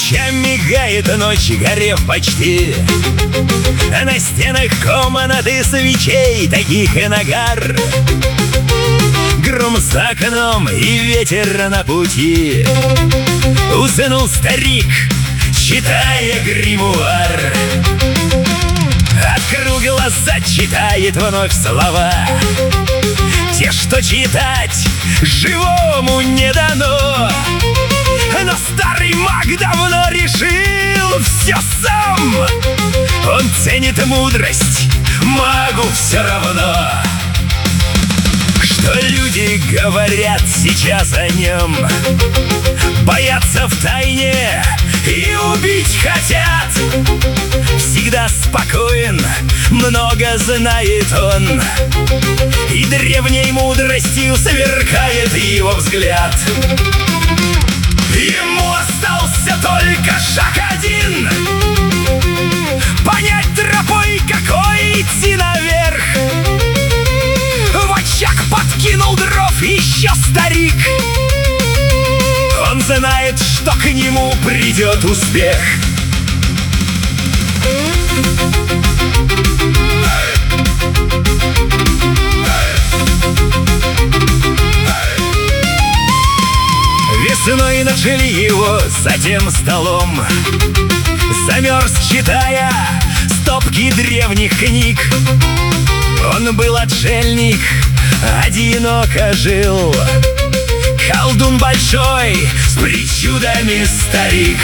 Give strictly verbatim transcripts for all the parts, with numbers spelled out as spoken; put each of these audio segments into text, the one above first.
Свеча мигает, ночь горев почти, а на стенах комнаты свечей таких и нагар. Гром за окном и ветер на пути. Уснул старик, читая гримуар. Открыл глаза, читает вновь слова, те, что читать живому не дано. Но старый маг давно решил все сам. Он ценит мудрость, магу все равно, что люди говорят сейчас о нем. Боятся втайне и убить хотят. Всегда спокоен, много знает он, и древней мудростью сверкает его взгляд. Ему остался только шаг один — понять тропой, какой идти наверх. В очаг подкинул дров еще старик. Он знает, что к нему придет успех. Весной нашли его за тем столом, замерз, читая стопки древних книг. Он был отшельник, одиноко жил, колдун большой, с причудами старик.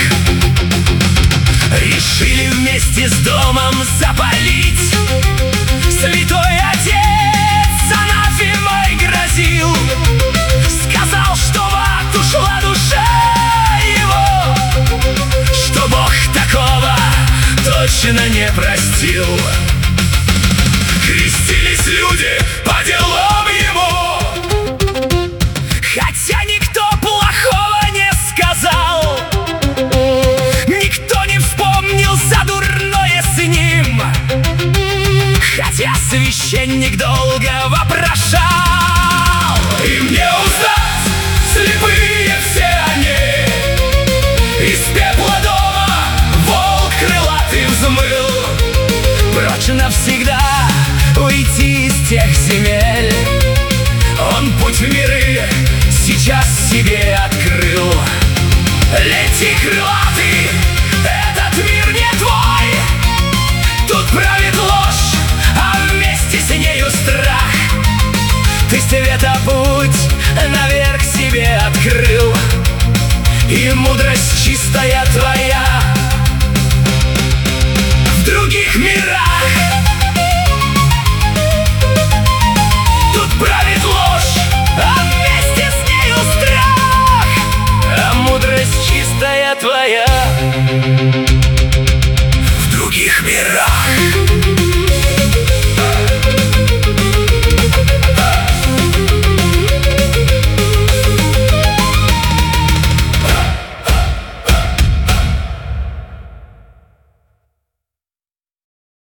Решили вместе с домом запалить. Святой отец анафемой грозил, сказал, что в ад ушла душа его, что Бог такого точно не простил. Крестились люди по делам ему, хотя никто плохого не сказал. Никто не вспомнил за дурное с ним, хотя священник долго вопрошал. Им не узнать, слепые все они, из пепла дома волк крылатый взмыл, прочь навсегда уйти из тех земель. Он путь в миры сейчас себе открыл. Лети, крылатый, этот мир не твой. Тут правит ложь, а вместе с нею страх. Ты света путь наверх себе открыл, и мудрость чистая твоя